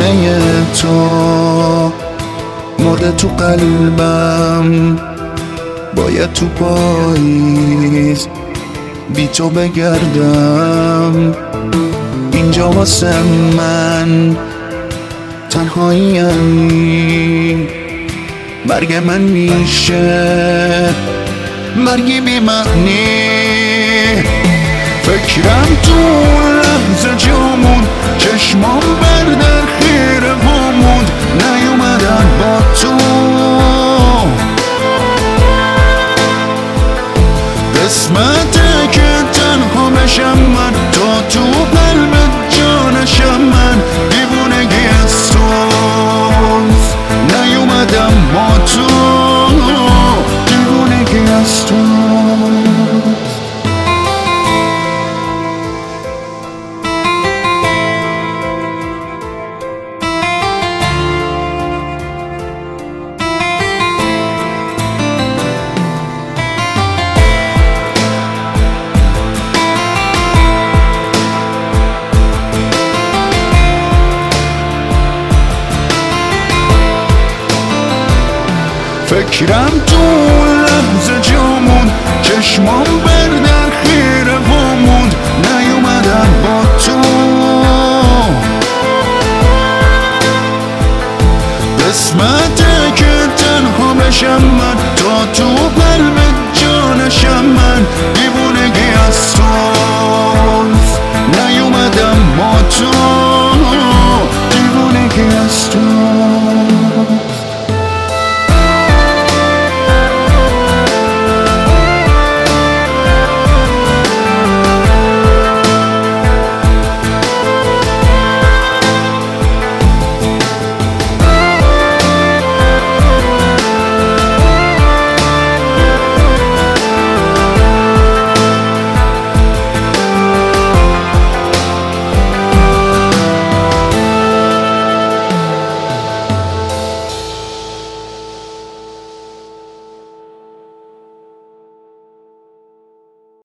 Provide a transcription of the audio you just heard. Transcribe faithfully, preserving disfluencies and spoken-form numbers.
خونه تو مرده تو قلبم، باید تو پاییز بی تو بگردم. اینجا واسه من تنهاییم، مرگ من میشه مرگی بی معنی. فکرم تو لحظه جامون، چشمام بر در خیره واموند، نیومدن با تو قسمته که تنها بشم من، تا تو قلب جانشم من. دیوونگی از توست، نیومدم با تو، دیوونگی از توست. فکرم تو لحظه جامون، چشمام بر در خیره واموند، نیومدم با تو قسمته که تنها بشم من.